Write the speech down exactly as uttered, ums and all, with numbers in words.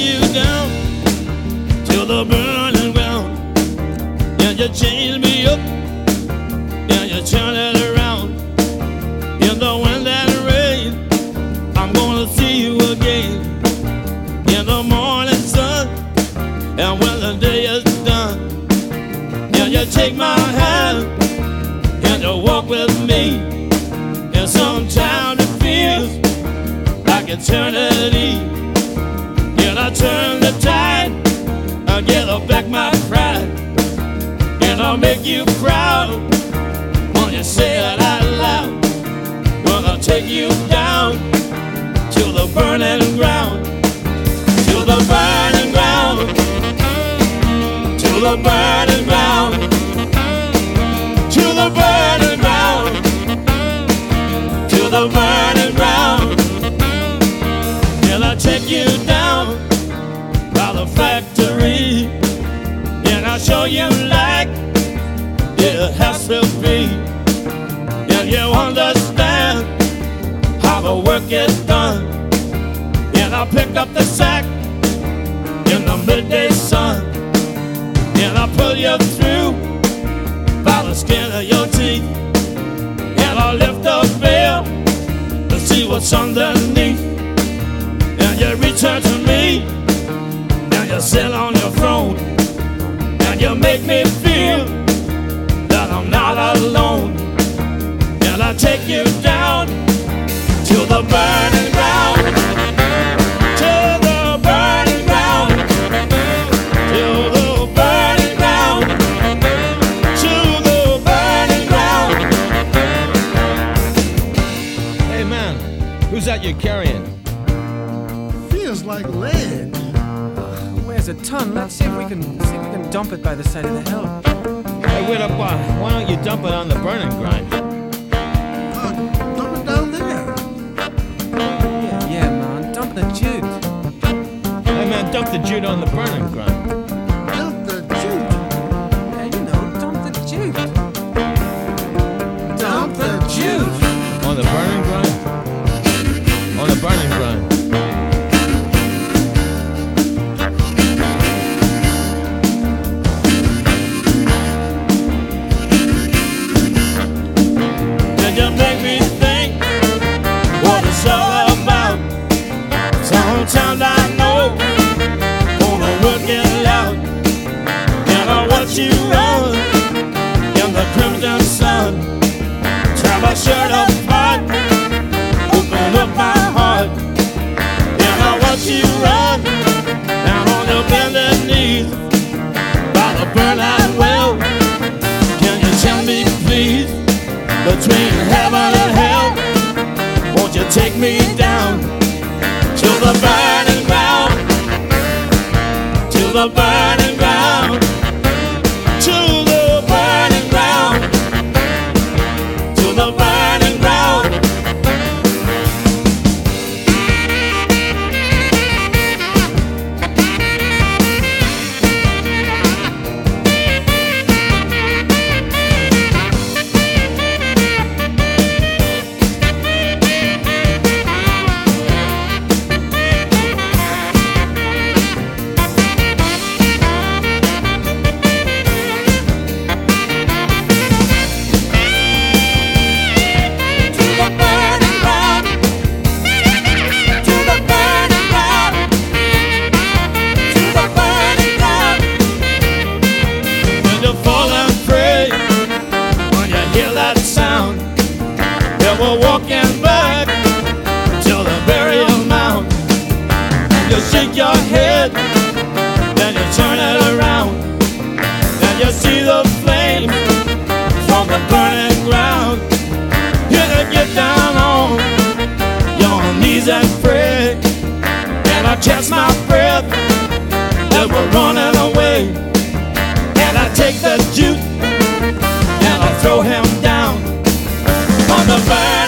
you down to the burning ground. And you change me up, and you turn it around. In the wind and rain, I'm gonna see you again. In the morning sun, and when the day is done, and you take my hand, and you walk with me. And sometimes it feels like eternity. And I turn the tide, I get back my pride, and I'll make you proud when you say it out loud. When I'll take you down to the burning ground, to the burning ground, to the burning ground, to the burning ground, to the burning ground. And I'll take you down by the factory, and I'll show you like it has to be. And you understand how the work is done. And I'll pick up the sack in the midday sun, and I'll pull you through by the skin of your teeth. And I'll lift the veil to see what's underneath. And you return to me, and you sit on your throne, and you make me feel that I'm not alone. And I take you down to the burning ground, to the burning ground, to the burning ground, to the burning ground. Hey man, who's that you're carrying? Feels like lead. Where's a ton? Let's see if we can see if we can dump it by the side of the hill. Hey, wait up, uh, why don't you dump it on the burning grind? Uh, dump it down there. Yeah, yeah, man. Dump the jute. Hey man, dump the jute on the burning grind. Dump the juice. Yeah, you know, dump the jute. Dump the jute. On the burning grind? On the burning grind. And you make me think what it's all about. Sometimes I know gonna work it out. And I watch you run in the crimson sun. Tear my shirt apart, open up my heart. And I watch you run down on your bended knees by the burnout well. Can you tell me please, between heaven and hell, won't you take me down to the burning ground, to the burning ground, to the burning ground, to the burning ground. We're walking back to the burial mound. You shake your head, then you turn it around, and you see the flame from the burning ground. You can get down on your knees and pray, and I catch my breath as we're running away. And I take the jute and I throw him down on the burning